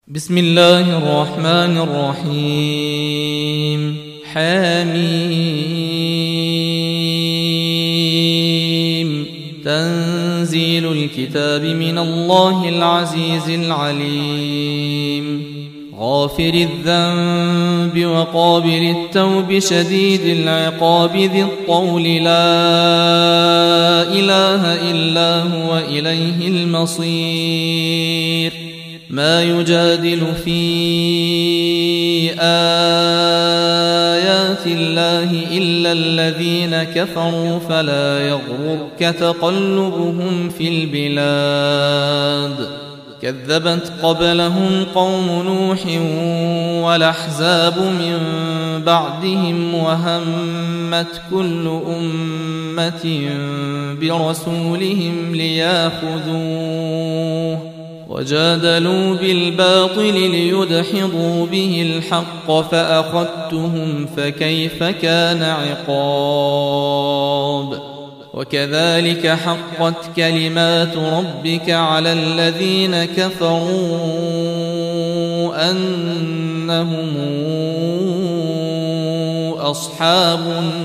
بسم الله الرحمن الرحيم. حميم. تنزيل الكتاب من الله العزيز العليم. غافر الذنب وقابل التوب شديد العقاب ذي الطول لا إله إلا هو إليه المصير. ما يجادل في آيات الله إلا الذين كفروا فلا يغررك تقلبهم في البلاد. كذبت قبلهم قوم نوح والأحزاب من بعدهم وهمت كل أمة برسولهم ليأخذوه وجادلوا بالباطل ليدحضوا به الحق فأخذتهم فكيف كان عقاب. وكذلك حقت كلمات ربك على الذين كفروا أنهم أصحاب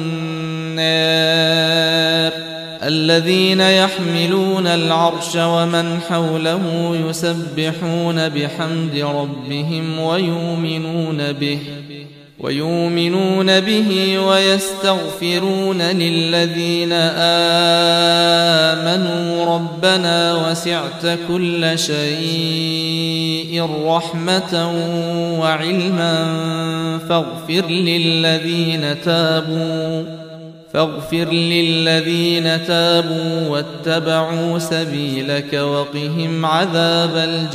النار الذين يحملون العرش ومن حوله يسبحون بحمد ربهم ويؤمنون به ويستغفرون للذين آمنوا ربنا وسعت كل شيء رحمة وعلما فاغفر للذين تابوا واتبعوا سبيلك وقهم عذاب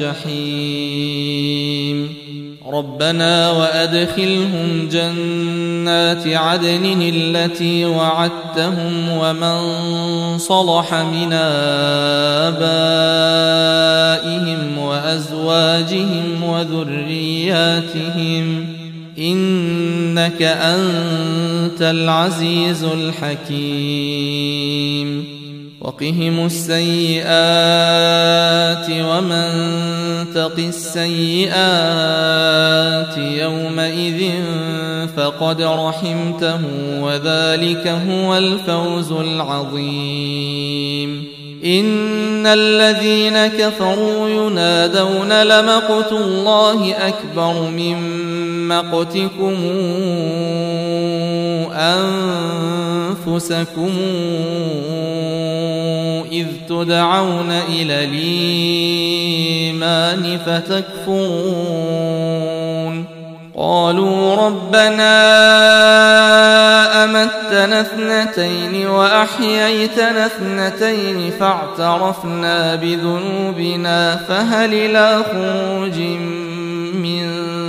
الجحيم. ربنا وأدخلهم جنات عدن التي وعدتهم ومن صلح من آبائهم وأزواجهم وذرياتهم إنك أنت العزيز الحكيم. وقهم السيئات ومن تق السيئات يومئذ فقد رحمته وذلك هو الفوز العظيم. إن الذين كفروا ينادون لمقت الله أكبر من مقتكم أنفسكم إذ تدعون إلى الإيمان فتكفرون. قالوا ربنا أمتنا اثنتين وأحييتنا اثنتين فاعترفنا بذنوبنا فهل إلى خروج من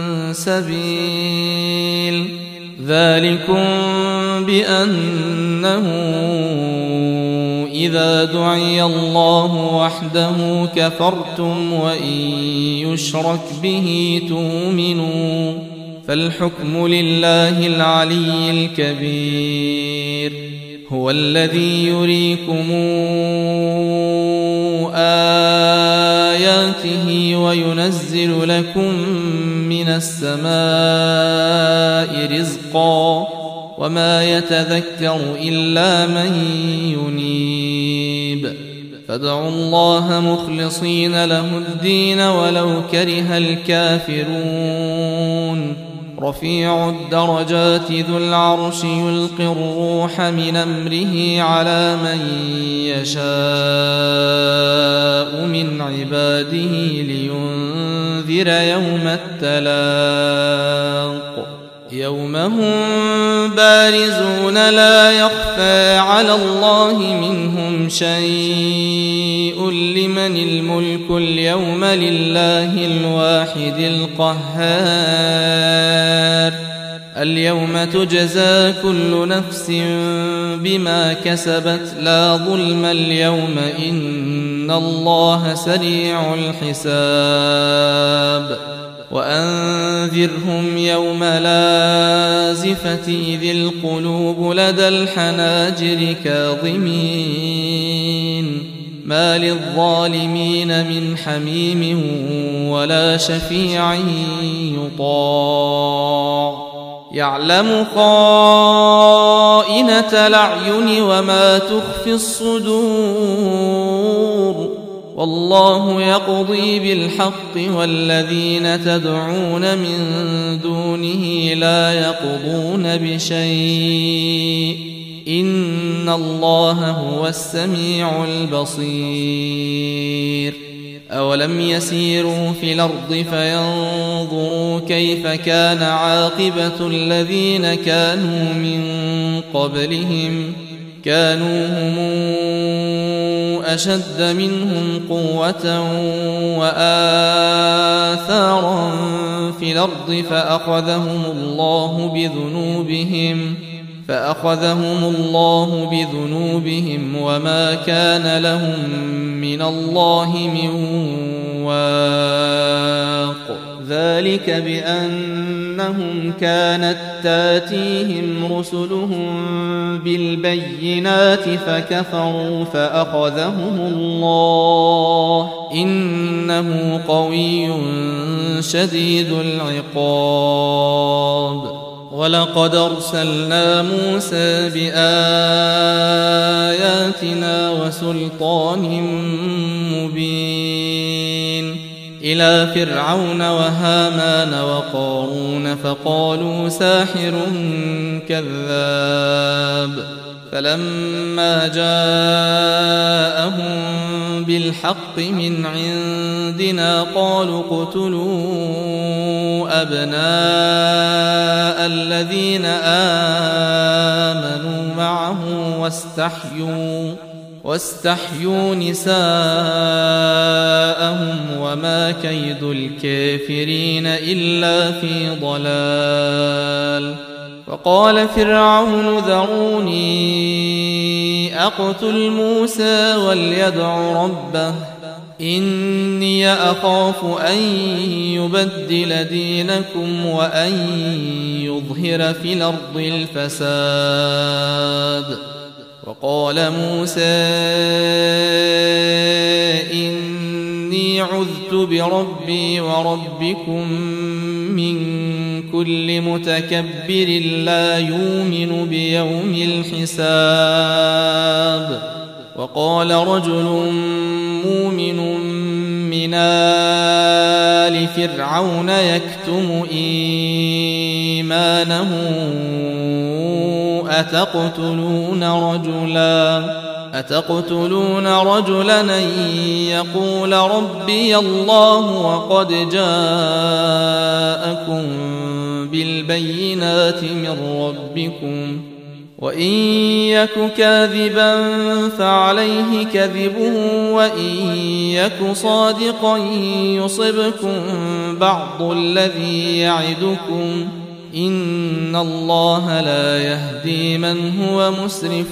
سبيل. ذلكم بأنه إذا دعي الله وحده كفرتم وإن يشرك به تؤمنوا فالحكم لله العلي الكبير. هو الذي يريكم آياته وينزل لكم من السماء رزقا وما يتذكر إلا من ينيب. فادعوا الله مخلصين له الدين ولو كره الكافرون. رفيع الدرجات ذو العرش يلقي الروح من أمره على من يشاء من عباده لينذر يوم التلاق. يوم هم بارزون لا يخفى على الله منهم شيء لمن الملك اليوم لله الواحد القهار. اليوم تجزى كل نفس بما كسبت لا ظلم اليوم إن الله سريع الحساب. وأنذرهم يوم لازفة إذ القلوب لدى الحناجر كاظمين ما للظالمين من حميم ولا شفيع يطاع يعلم خائنة الأعين وما تخفي الصدور والله يقضي بالحق والذين تدعون من دونه لا يقضون بشيء إن الله هو السميع البصير أولم يسيروا في الأرض فينظروا كيف كان عاقبة الذين كانوا من قبلهم كانوا هم أشد منهم قوة وآثارا في الأرض فأخذهم الله بذنوبهم وما كان لهم من الله من واق ذلك بأنهم كانت تاتيهم رسلهم بالبينات فكفروا فأخذهم الله إنه قوي شديد العقاب ولقد أرسلنا موسى بآياتنا وسلطان مبين إلى فرعون وهامان وقارون فقالوا ساحر كذاب فلما جاءهم بالحق من عندنا قالوا اقتلوا أبناء الذين آمنوا معه واستحيوا نساءهم وما كيد الكافرين إلا في ضلال وقال فرعون ذروني أقتل موسى وليدع ربه إني أخاف أن يبدل دينكم وأن يظهر في الأرض الفساد وقال موسى إني عذت بربي وربكم من كل متكبر لا يؤمن بيوم الحساب وقال رجل مؤمن من آل فرعون يكتم إيمانه أتقتلون رجلا أن يقول ربي الله وقد جاءكم بالبينات من ربكم وإن يك كاذبا فعليه كذبه وإن يك صادقا يصبكم بعض الذي يعدكم إن الله لا يهدي من هو مسرف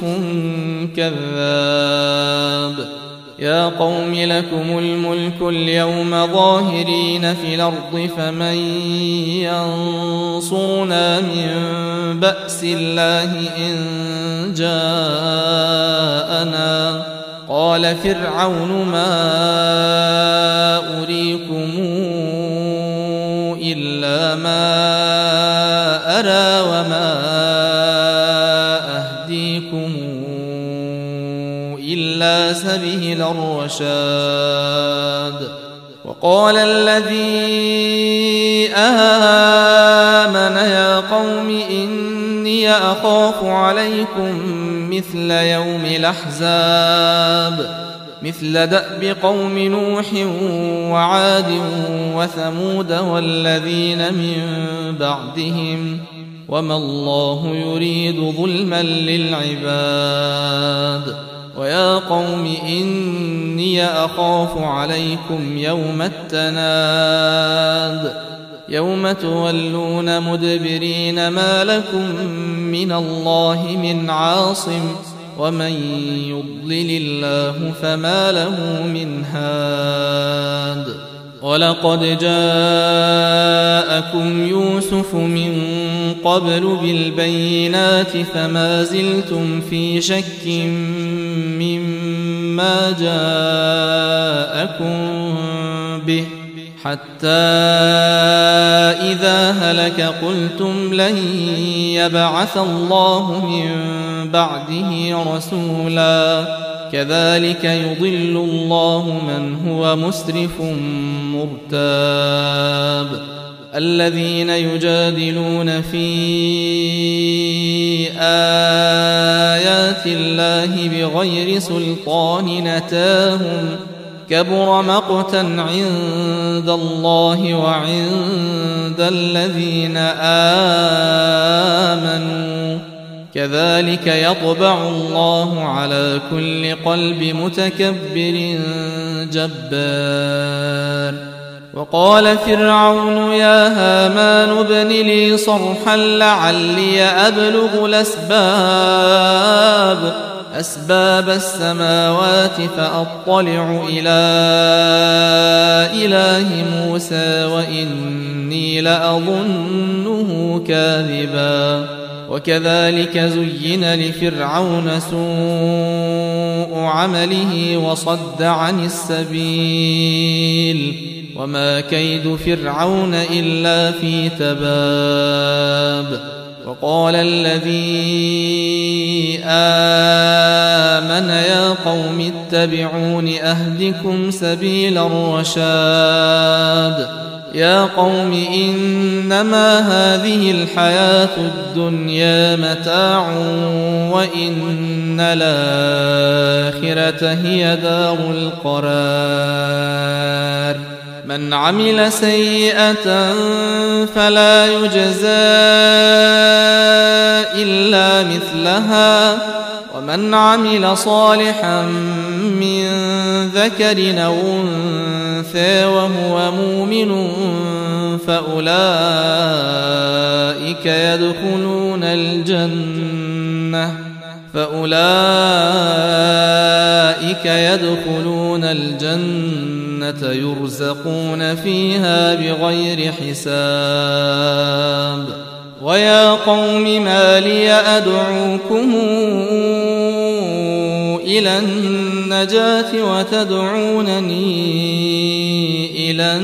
كذاب يا قوم لكم الملك اليوم ظاهرين في الأرض فمن ينصرنا من بأس الله إن جاءنا قال فرعون ما أريكم إلا ما أرى وما أهديكم إلا سبيل الرشاد وقال الذي آمن يا قوم إني أخاف عليكم مثل يوم الأحزاب مثل دأب قوم نوح وعاد وثمود والذين من بعدهم وما الله يريد ظلما للعباد ويا قوم إني أخاف عليكم يوم التناد يوم تولون مدبرين ما لكم من الله من عاصم ومن يضلل الله فما له من هاد ولقد جاء جاءكم يوسف من قبل بالبينات فما زلتم في شك مما جاءكم به حتى إذا هلك قلتم لن يبعث الله من بعده رسولا كذلك يضل الله من هو مسرف مرتاب الذين يجادلون في آيات الله بغير سلطان أتاهم كبر مقتا عند الله وعند الذين آمنوا كذلك يطبع الله على كل قلب متكبر جبار وقال فرعون يا هامان ابن لي صرحا لعلي أبلغ أسباب السماوات فأطلع إلى إله موسى وإني لأظنه كاذبا وكذلك زين لفرعون سوء عمله وصد عن السبيل وما كيد فرعون إلا في تباب وقال الذي آمن يا قوم اتبعون أهدكم سبيل الرشاد يا قوم إنما هذه الحياة الدنيا متاع وإن الآخرة هي دار القرار من عمل سيئة فلا يجزى إلا مثلها ومن عمل صالحا من ذكر أو أنثى وهو مؤمن فأولئك يدخلون الجنة يرزقون فيها بغير حساب ويا قوم ما لي أدعوكم إلى النجاة وتدعونني إلى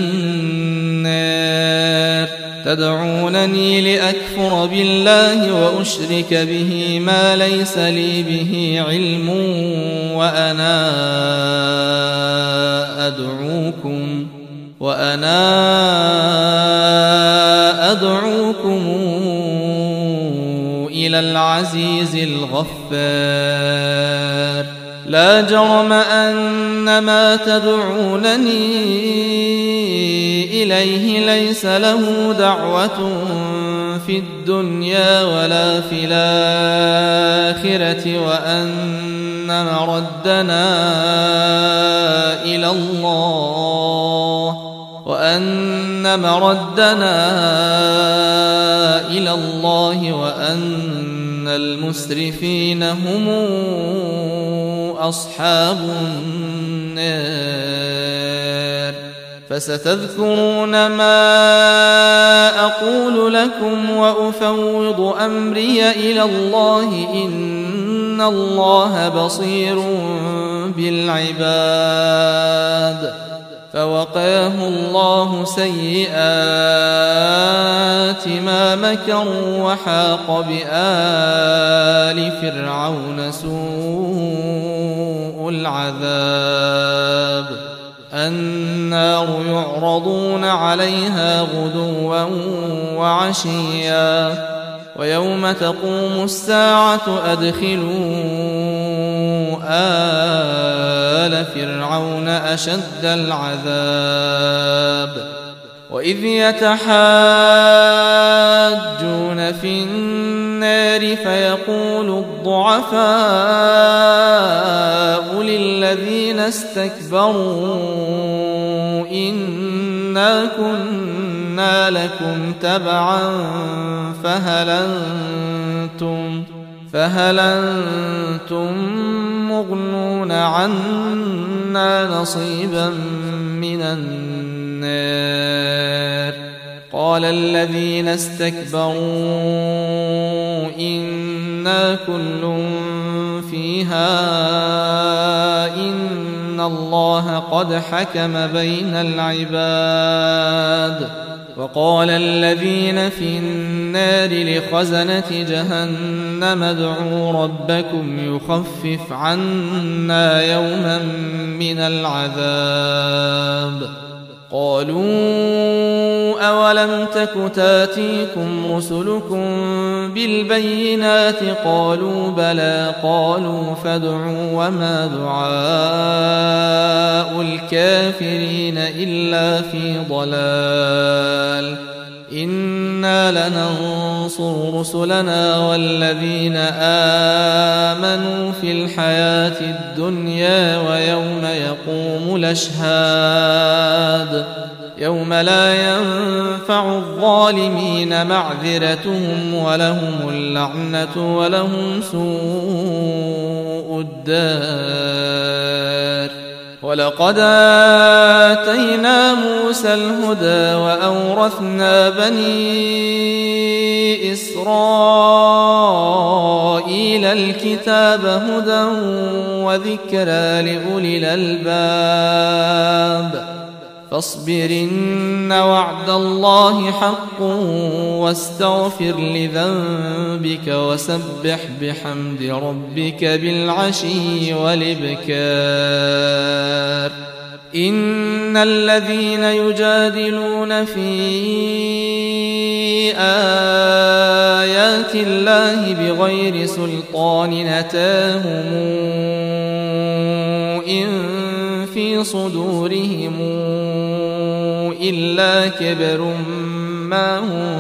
النار تدعونني لأكفر بالله وأشرك به ما ليس لي به علم وأنا أدعوكم إلى العزيز الغفار لا جرم أن ما تدعونني إليه ليس له دعوة في الدنيا ولا في الآخرة وأن مردنا إلى الله وأن المسرفين هم أصحاب النار فستذكرون ما أقول لكم وأفوض أمري إلى الله إن الله بصير بالعباد فوقاه الله سيئات ما مكروا وحاق بآل فرعون سوء العذاب النار يعرضون عليها غدوا وعشيا ويوم تقوم الساعة أدخلوا آل فرعون أشد العذاب وإذ يتحاجون في النار فيقول الضعفاء للذين استكبروا إنا كنا لكم تبعا فهل أنتم مغنون عنا نصيبا من النار وقال الذين استكبروا إنا كل فيها إن الله قد حكم بين العباد. وقال الذين في النار لخزنة جهنم ادعوا ربكم يخفف عنا يوما من العذاب. قالوا أولم تك تاتيكم رسلكم بالبينات قالوا بلى قالوا فادعوا وما دعاء الكافرين إلا في ضلال. إنا لننصر رسلنا والذين آمنوا في الحياة الدنيا ويوم يقوم الأشهاد يوم لا ينفع الظالمين معذرتهم ولهم اللعنة ولهم سوء الدار. ولقد آتينا موسى الهدى وأورثنا بني إسرائيل الكتاب هدى وذكرى لأولي الألباب. فاصبر إن وعد الله حق واستغفر لذنبك وسبح بحمد ربك بالعشي والإبكار. إن الذين يجادلون في آيات الله بغير سلطان أتاهم إن في صدورهم إلا كبر ما هم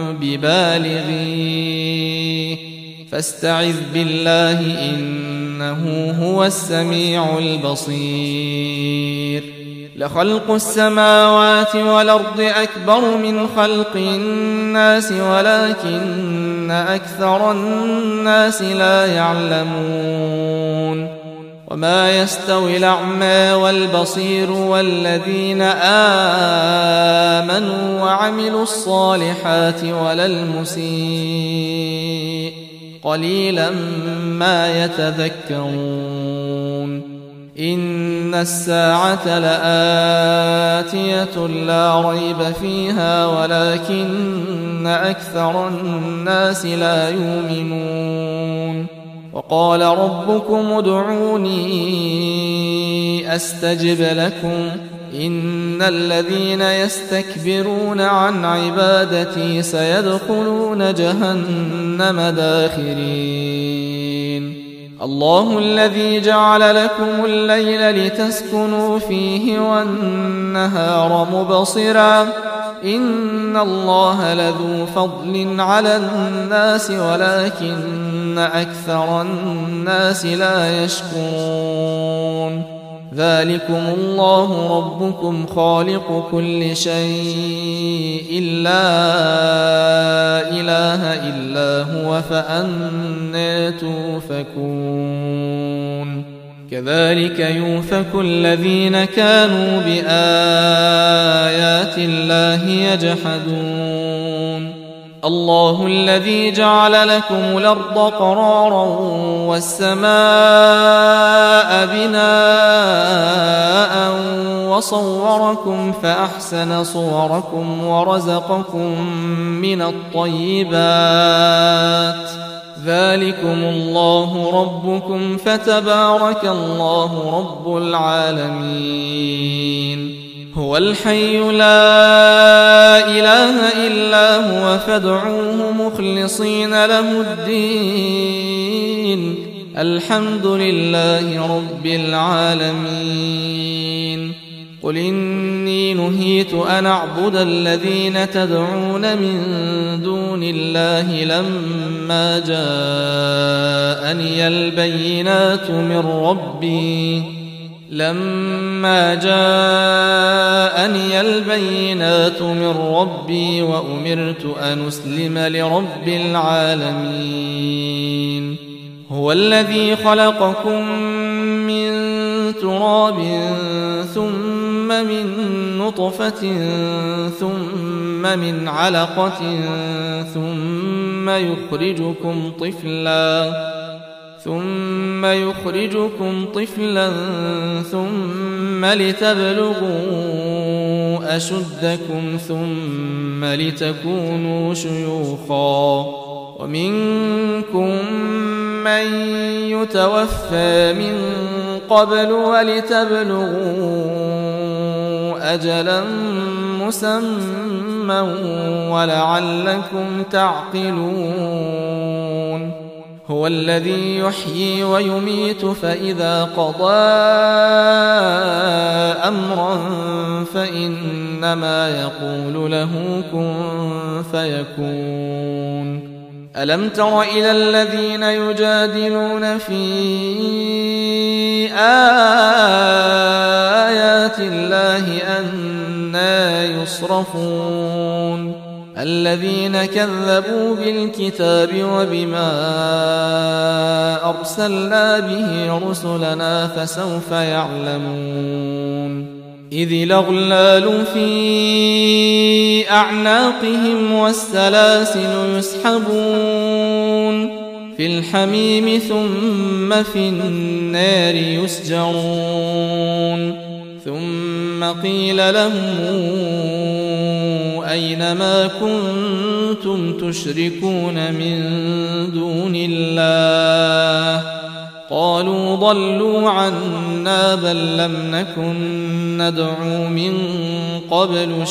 ببالغيه فاستعذ بالله إنه هو السميع البصير. لخلق السماوات والأرض أكبر من خلق الناس ولكن أكثر الناس لا يعلمون. وما يستوي الأعمى والبصير والذين آمنوا وعملوا الصالحات ولا المسيء قليلا ما يتذكرون. إن الساعة لآتية لا ريب فيها ولكن أكثر الناس لا يؤمنون. وقال ربكم ادعوني أستجب لكم إن الذين يستكبرون عن عبادتي سيدخلون جهنم داخرين. الله الذي جعل لكم الليل لتسكنوا فيه والنهار مبصرا إن الله لذو فضل على الناس ولكن أكثر الناس لا يشكرون. ذلكم الله ربكم خالق كل شيء لا إله إلا هو فأنى توفكون. كذلك يؤفك الذين كانوا بآيات الله يجحدون. الله الذي جعل لكم الأرض قرارا والسماء بناء وصوركم فأحسن صوركم ورزقكم من الطيبات. ذلكم الله ربكم فتبارك الله رب العالمين. هو الحي لا إله إلا هو فادعوه مخلصين له الدين الحمد لله رب العالمين. قل إني نهيت أن أعبد الذين تدعون من دون الله لما جاءني البينات من ربي وأمرت أن أسلم لرب العالمين. هو الذي خلقكم من تراب ثم من نطفة ثم من علقة ثم يخرجكم طفلا ثم لتبلغوا أشدكم ثم لتكونوا شيوخا ومنكم من يتوفى من قبل ولتبلغوا أجلا مسمى ولعلكم تعقلون هو الذي يحيي ويميت فإذا قضى أمرا فإنما يقول له كن فيكون ألم تر إلى الذين يجادلون في آيات الله أنى يصرفون الذين كذبوا بالكتاب وبما أرسلنا به رسلنا فسوف يعلمون إذ الأغلال في أعناقهم والسلاسل يسحبون في الحميم ثم في النار يسجرون ثم قيل لهم أين ما كنتم تشركون من دون الله قالوا ضلوا عنا بل لم نكن ندعو من قبل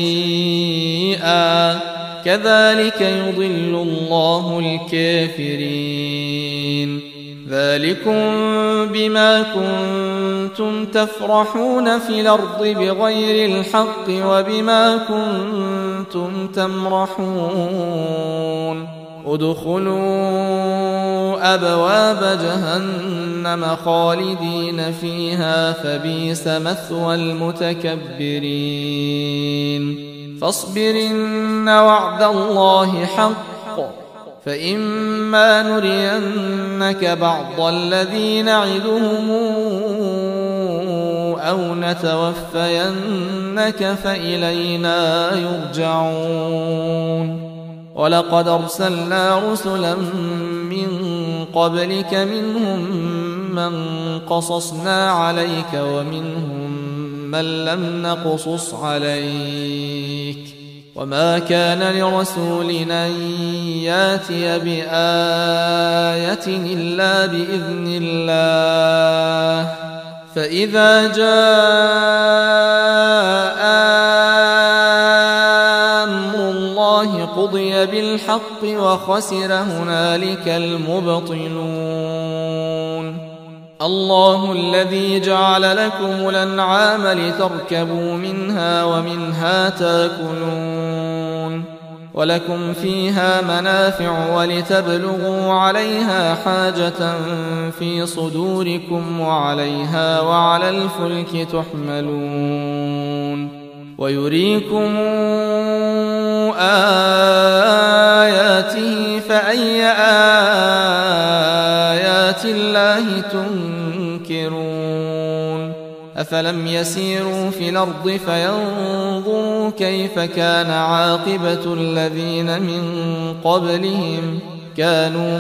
شيئا كذلك يضل الله الكافرين ذلكم بما كنتم تفرحون في الأرض بغير الحق وبما كنتم تمرحون ادخلوا أبواب جهنم خالدين فيها فبئس مثوى المتكبرين فاصبر إن وعد الله حق فإما نرينك بعض الذي نعدهم أو نتوفينك فإلينا يرجعون ولقد أرسلنا رسلا من قبلك منهم من قصصنا عليك ومنهم من لم نقصص عليك وما كان لرسول أن ياتي بآية إلا بإذن الله فإذا جاء أمر الله قضي بالحق وخسر هنالك المبطلون الله الذي جعل لكم الأنعام لتركبوا منها ومنها تاكلون ولكم فيها منافع ولتبلغوا عليها حاجة في صدوركم وعليها وعلى الفلك تحملون ويريكم آياته فأي آيات الله تنكرون أفلم يسيروا في الأرض فينظروا كيف كان عاقبة الذين من قبلهم كانوا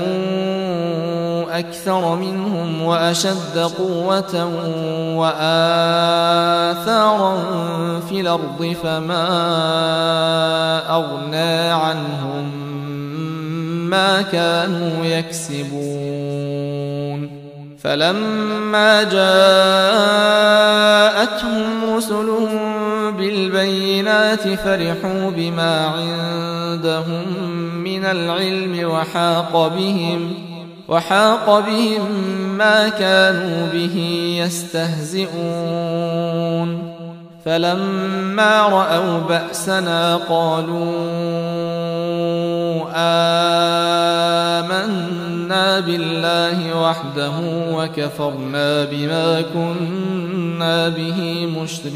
أكثر منهم وأشد قوة وآثارا في الأرض فما أغنى عنهم ما كانوا يكسبون فلما جاءتهم رسلهم بالبينات فرحوا بما عندهم من العلم وحاق بهم ما كانوا به يستهزئون فلما رأوا بأسنا قالوا آمنا بالله وحده وكفرنا بما كنا به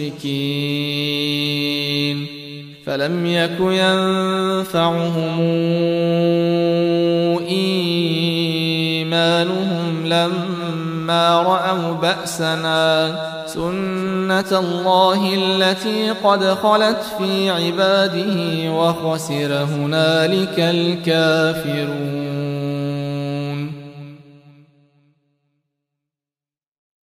مشركين فلم يك ينفعهم إيمانهم لما رأوا بأسنا سنة الله التي قد خلت في عباده وخسر هنالك الكافرون.